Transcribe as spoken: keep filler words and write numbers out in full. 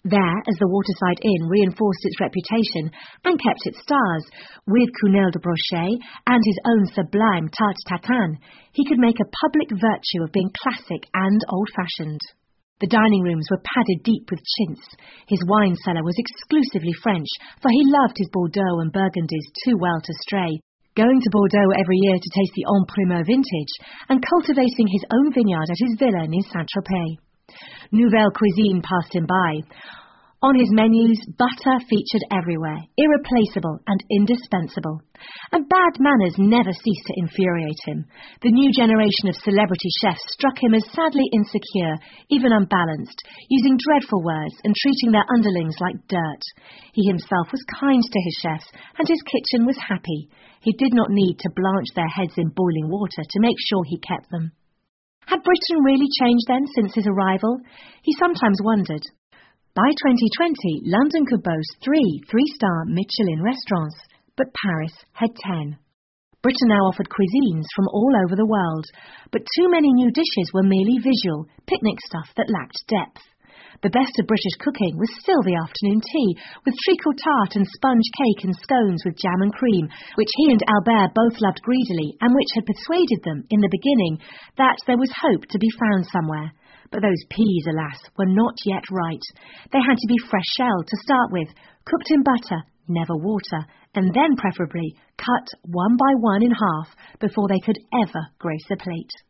There, as the Waterside Inn reinforced its reputation and kept its stars, with Cunel de Brochet and his own sublime tarte tatin, he could make a public virtue of being classic and old-fashioned. The dining rooms were padded deep with chintz. His wine cellar was exclusively French, for he loved his Bordeaux and Burgundies too well to stray, going to Bordeaux every year to taste the En Primeur vintage, and cultivating his own vineyard at his villa near Saint-Tropez. Nouvelle cuisine passed him by. On his menus, butter featured everywhere, irreplaceable and indispensable. And bad manners never ceased to infuriate him. The new generation of celebrity chefs struck him as sadly insecure, even unbalanced, using dreadful words and treating their underlings like dirt. He himself was kind to his chefs, and his kitchen was happy. He did not need to blanch their heads in boiling water to make sure he kept them. Had Britain really changed then since his arrival? He sometimes wondered. By twenty twenty, London could boast three three-star Michelin restaurants, but Paris had ten. Britain now offered cuisines from all over the world, but too many new dishes were merely visual, picnic stuff that lacked depth. The best of British cooking was still the afternoon tea, with treacle tart and sponge cake and scones with jam and cream, which he and Albert both loved greedily and which had persuaded them, in the beginning, that there was hope to be found somewhere. But those peas, alas, were not yet right. They had to be fresh-shelled to start with, cooked in butter, never water, and then preferably cut one by one in half before they could ever grace a plate.